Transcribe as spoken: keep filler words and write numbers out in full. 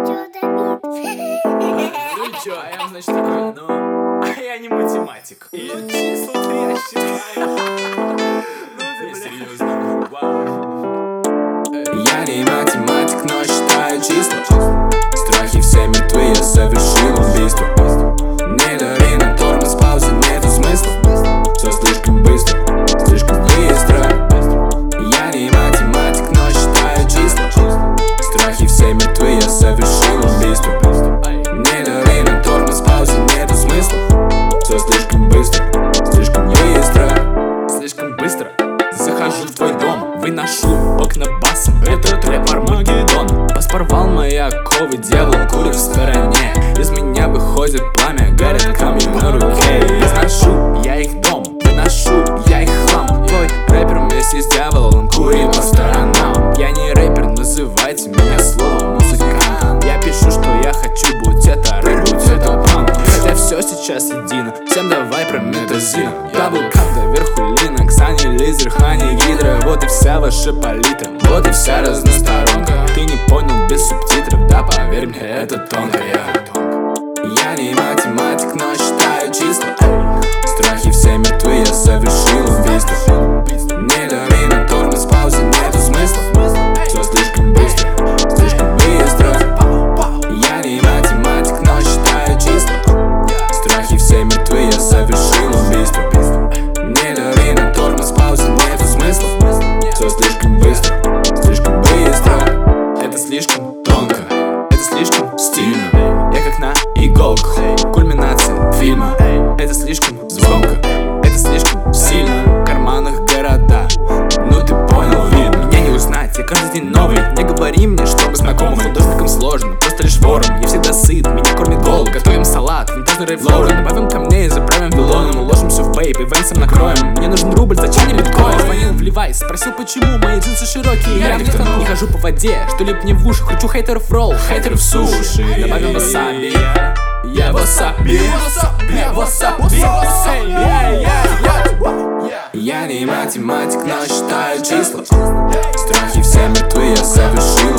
Ну чё, а я, значит, такой, ну, а я не математик. И числа-то я считаю. Ну ты, серьезно, вау. Я не математик, но считаю числа. Страхи все мертвы, я совершил убийство. Не дави на тормоз, паузы нету смысла. Все слишком быстро, слишком быстро. Я не математик, но считаю числа. Страхи все мертвы, я совершил убийство. Не дави на тормоз, паузы нету смысла. Все слишком быстро, слишком быстро. Слишком быстро захожу в твой дом, выношу окна басом. Это рэп Армагеддон. Бас порвал мои оковы, дьявол курит в стороне. Из меня выходит пламя, горят камни на руке. Изношу я их дом, выношу я их хлам. Твой рэпер вместе с дьяволом курит по сторонам. Я не рэпер, называйте меня словом музыкант. Я пишу, что я хочу, будь это рэп, будь это панк. Хотя все сейчас едино, всем давай прометазин. Даблкап доверху линок, Сани, лизер, хани, гидра. Вот и вся ваша палитра, вот и вся разносторонка. Ты не понял без субтитров, да поверь мне, это тонко. Я не математик, но считаю числа. Страхи все мертвы, я совершил убийство. Не дави на тормоз, паузы нету смысла. Все слишком быстро, слишком быстро. Я не математик, но считаю числа. Страхи все мертвы, я совершил убийство. Не дави на тормоз, паузы нету смысла. Все слишком быстро, слишком быстро. Это слишком тонко, это слишком стильно. Я как на иголках, кульминация фильма. Это слишком звонко, это слишком сильно. В карманах города, ну ты понял, видно. Меня не узнать, я каждый день новый. Не говори мне, чтобы знакомым художникам сложно, просто лишь вором. Я всегда сыт, меня кормит голод. Готовим салат, винтажный рейв-лоурен. Добавим камней, заправим вилоном. Уложим все в вейп и венсом накроем. Мне нужен рубль, зачем мне биткоин? Звонил в Levi's, спросил почему мои джинсы широкие. Я не хожу по воде, что лип мне в уши. Хочу хейтеров ролл, хейтеров суши. Добавим васаби. Я васаби, я васаби. Я не математик, но считаю числа. Страхи все мертвы, я совершил